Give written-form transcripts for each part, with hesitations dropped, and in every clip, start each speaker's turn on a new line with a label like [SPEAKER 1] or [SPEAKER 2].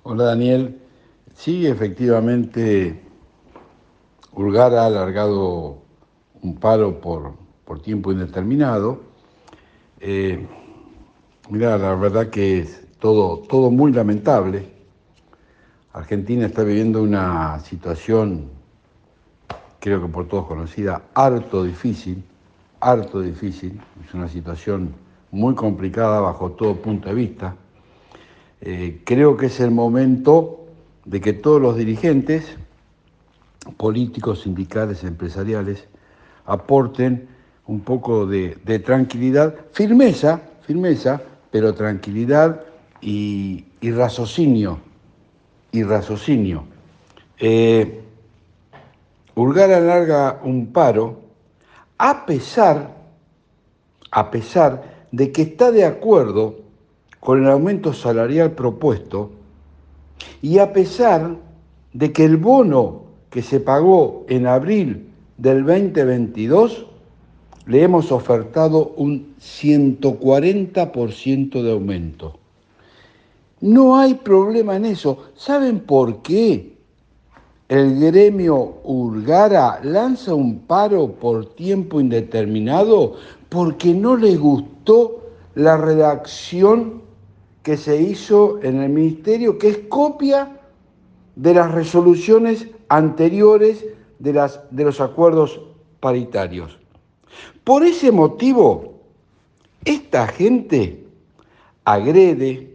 [SPEAKER 1] Hola Daniel, sí, efectivamente, Urgar ha alargado un paro por tiempo indeterminado. Eh, Mira, la verdad que es todo muy lamentable. Argentina está viviendo una situación, creo que por todos conocida, harto difícil. Es una situación muy complicada bajo todo punto de vista. Creo que es el momento de que todos los dirigentes políticos, sindicales, empresariales, aporten un poco de tranquilidad, firmeza, pero tranquilidad y raciocinio. Y raciocinio. Eh, Urgar alarga un paro a pesar, a pesar de que está de acuerdo con el aumento salarial propuesto y a pesar de que el bono que se pagó en abril del 2022 le hemos ofertado un 140% de aumento. No hay problema en eso. ¿Saben por qué? El gremio Urgara lanza un paro por tiempo indeterminado porque no le gustó la redacción que se hizo en el ministerio, que es copia de las resoluciones anteriores de los acuerdos paritarios. Por ese motivo, esta gente agrede,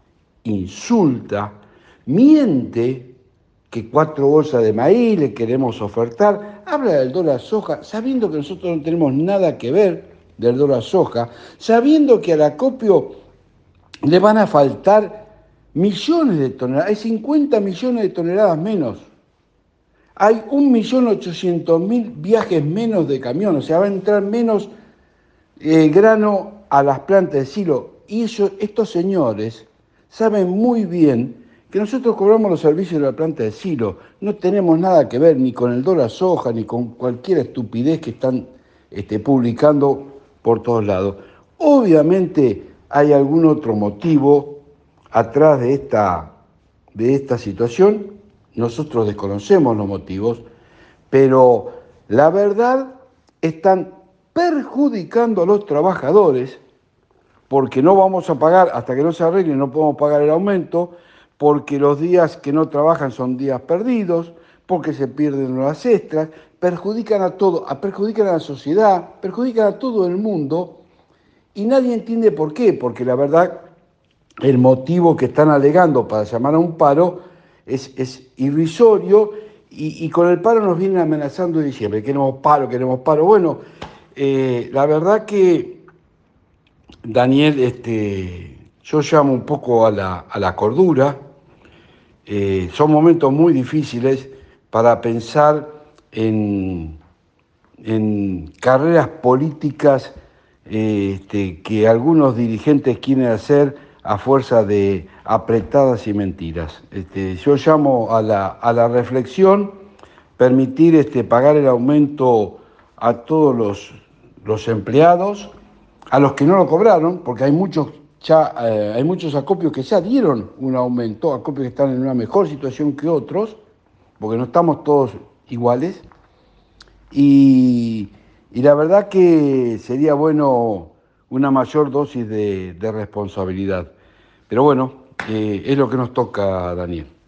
[SPEAKER 1] insulta, miente que 4 bolsas de maíz le queremos ofertar, habla del dólar soja, sabiendo que nosotros no tenemos nada que ver del dólar soja, sabiendo que al acopio le van a faltar millones de toneladas, hay 50 millones de toneladas menos. Hay 1.800.000 viajes menos de camión, o sea, va a entrar menos grano a las plantas de silo. Y estos señores saben muy bien que nosotros cobramos los servicios de la planta de silo. No tenemos nada que ver ni con el dólar soja, ni con cualquier estupidez que están publicando por todos lados. Obviamente hay algún otro motivo atrás de esta situación. Nosotros desconocemos los motivos, pero la verdad están perjudicando a los trabajadores porque no vamos a pagar, hasta que no se arregle, no podemos pagar el aumento, porque los días que no trabajan son días perdidos, porque se pierden las extras, perjudican a todo, perjudican a la sociedad, perjudican a todo el mundo, y nadie entiende por qué, porque la verdad el motivo que están alegando para llamar a un paro es irrisorio y con el paro nos vienen amenazando en diciembre. Queremos paro, queremos paro. Bueno, la verdad que, Daniel, yo llamo un poco a la cordura. Son momentos muy difíciles para pensar en, en carreras políticas que algunos dirigentes quieren hacer a fuerza de apretadas y mentiras. Yo llamo a la reflexión, permitir pagar el aumento a todos los empleados, a los que no lo cobraron, porque hay hay muchos acopios que ya dieron un aumento, acopios que están en una mejor situación que otros, porque no estamos todos iguales. Y, y la verdad que sería bueno una mayor dosis de responsabilidad. Pero bueno, es lo que nos toca, Daniel.